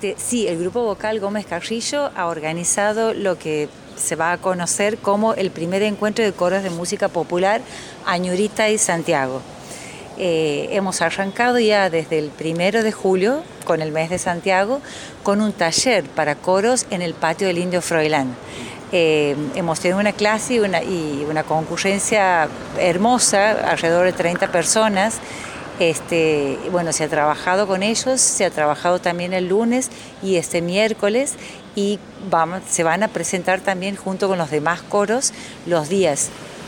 Sí, el grupo vocal Gómez Carrillo ha organizado lo que se va a conocer como el primer encuentro de coros de música popular Añurita y Santiago. Hemos arrancado ya desde el 1 de julio, con el mes de Santiago, con un taller para coros en el patio del Indio Froilán. Hemos tenido una clase y una concurrencia hermosa, alrededor de 30 personas. Bueno, se ha trabajado con ellos, se ha trabajado también el lunes y este miércoles, y se van a presentar también junto con los demás coros los días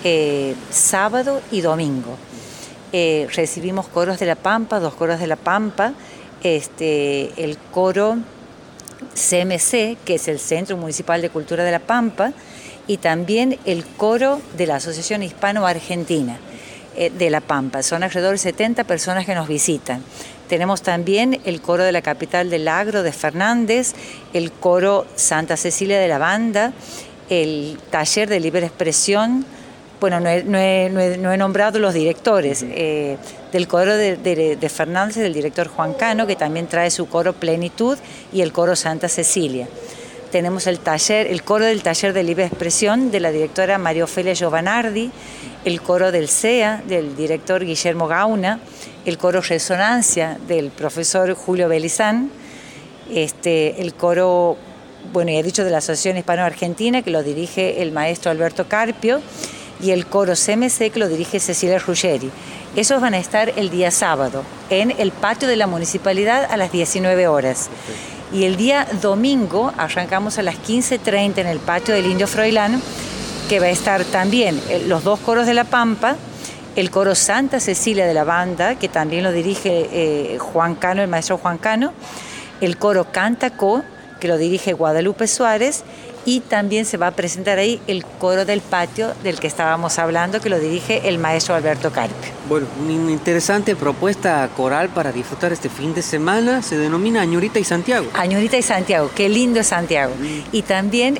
sábado y domingo. Recibimos coros de La Pampa, 2 coros de La Pampa, el coro CMC, que es el Centro Municipal de Cultura de La Pampa, y también el coro de la Asociación Hispano-Argentina de La Pampa. Son alrededor de 70 personas que nos visitan. Tenemos también el coro de la capital del Agro de Fernández, el coro Santa Cecilia de la Banda, el taller de libre expresión. Bueno, no he nombrado los directores. Del coro de Fernández, del director Juan Cano, que también trae su coro Plenitud, y el coro Santa Cecilia. Tenemos el coro del taller de libre expresión de la directora María Ofelia Giovanardi, el coro del CEA del director Guillermo Gauna, el coro Resonancia del profesor Julio Belizán, el coro, bueno, ya he dicho, de la Asociación Hispano-Argentina, que lo dirige el maestro Alberto Carpio, y el coro CMC, que lo dirige Cecilia Ruggeri. Esos van a estar el día sábado en el patio de la municipalidad a las 19 horas. Y el día domingo arrancamos a las 15:30 en el patio del Indio Froilán, que va a estar también los 2 coros de La Pampa, el coro Santa Cecilia de la Banda, que también lo dirige Juan Cano, el maestro Juan Cano, el coro Cantacó, que lo dirige Guadalupe Suárez, y también se va a presentar ahí el coro del patio del que estábamos hablando, que lo dirige el maestro Alberto Carpio. Bueno, una interesante propuesta coral para disfrutar este fin de semana. Se denomina Añurita y Santiago. Añurita y Santiago, qué lindo es Santiago. Y también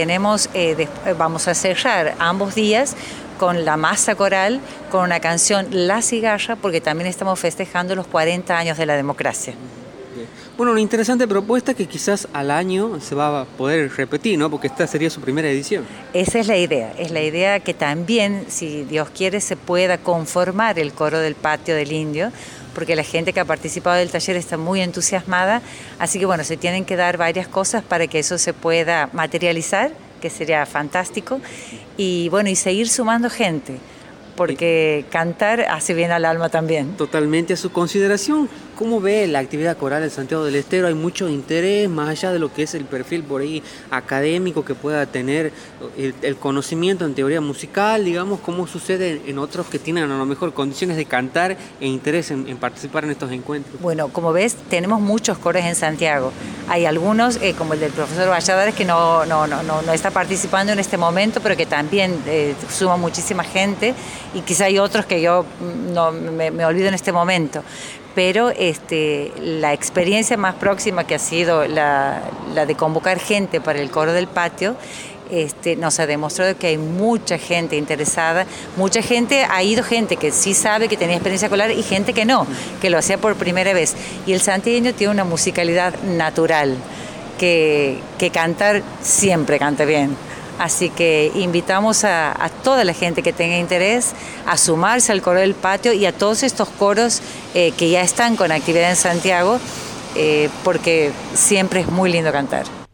vamos a cerrar ambos días con la masa coral, con una canción La Cigarra, porque también estamos festejando los 40 años de la democracia. Bueno, una interesante propuesta que quizás al año se va a poder repetir, ¿no? Porque esta sería su primera edición. Esa es la idea que también, si Dios quiere, se pueda conformar el coro del patio del Indio, porque la gente que ha participado del taller está muy entusiasmada, así que bueno, se tienen que dar varias cosas para que eso se pueda materializar, que sería fantástico, y bueno, y seguir sumando gente, porque cantar hace bien al alma también. Totalmente. A su consideración, ¿cómo ve la actividad coral en Santiago del Estero? ¿Hay mucho interés, más allá de lo que es el perfil por ahí académico que pueda tener, el conocimiento en teoría musical, digamos, cómo sucede en otros que tienen a lo mejor condiciones de cantar e interés en participar en estos encuentros? Bueno, como ves, tenemos muchos coros en Santiago. Hay algunos, como el del profesor Valladares, que no está participando en este momento, pero que también suma muchísima gente, y quizá hay otros que yo me olvido en este momento. Pero la experiencia más próxima, que ha sido la de convocar gente para el coro del patio, nos ha demostrado que hay mucha gente interesada, ha ido gente que sí sabe, que tenía experiencia coral, y gente que no, que lo hacía por primera vez. Y el santiagueño tiene una musicalidad natural, que cantar siempre canta bien. Así que invitamos a toda la gente que tenga interés a sumarse al coro del patio y a todos estos coros que ya están con actividad en Santiago, porque siempre es muy lindo cantar.